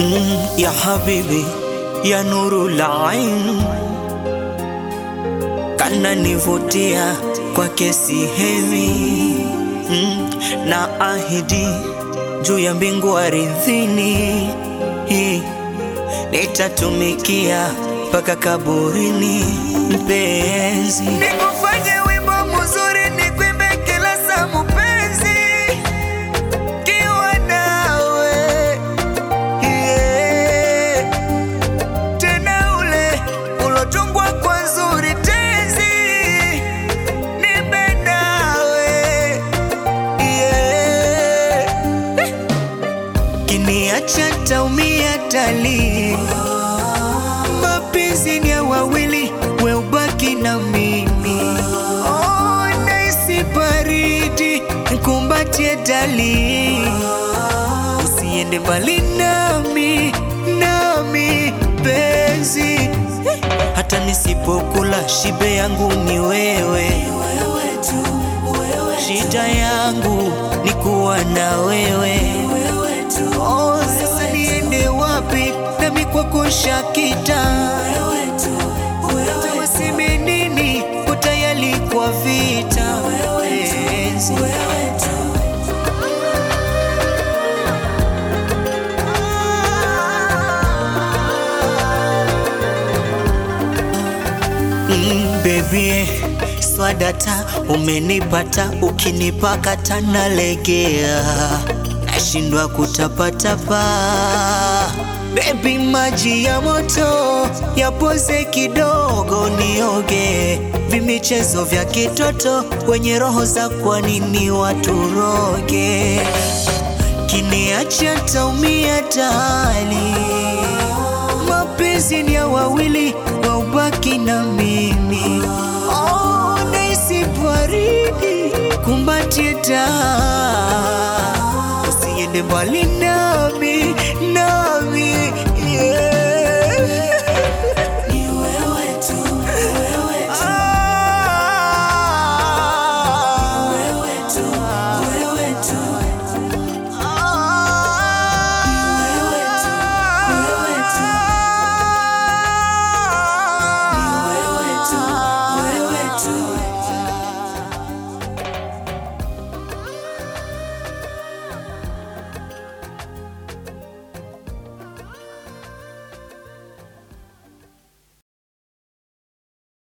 Ya habibi ya nurul ain, kana nivutia kwa kesi hevi. Na ahidi juu ya mbingu ardhini, nitatumikia mpaka kaburini. Mpenzi, nikufanye wimbo mzuri, nikuimbe kila saa mpenzi, kiwa nawe tena ule ulotungwa kwa nzuri tenzi, nipe nawe kiniacha taumia tali. Mapenzi ni ya wawili, we ubaki na mimi. Naisi baridi, nikumbatie dali, usiende mbali nami penzi. Hata nisipokula shibe yangu ni wewe, shida yangu ni kuwa na wewe. Sasa niende wapi nami kwako shakita? Waseme nini utayali kwa vita? Baby, swadata umenipata, ukinipakata nalegea, nashindwa kutapatapa. Baby, maji ya moto yapoze kidogo, nioge vimichezo vya kitoto, wenye roho za kwa nini waturoge? Kiniacha taumia tali. Mapenzi ni ya wawili, wa ubaki na mimi. Naisi baridi, kumbatie taa, usiende mbali nami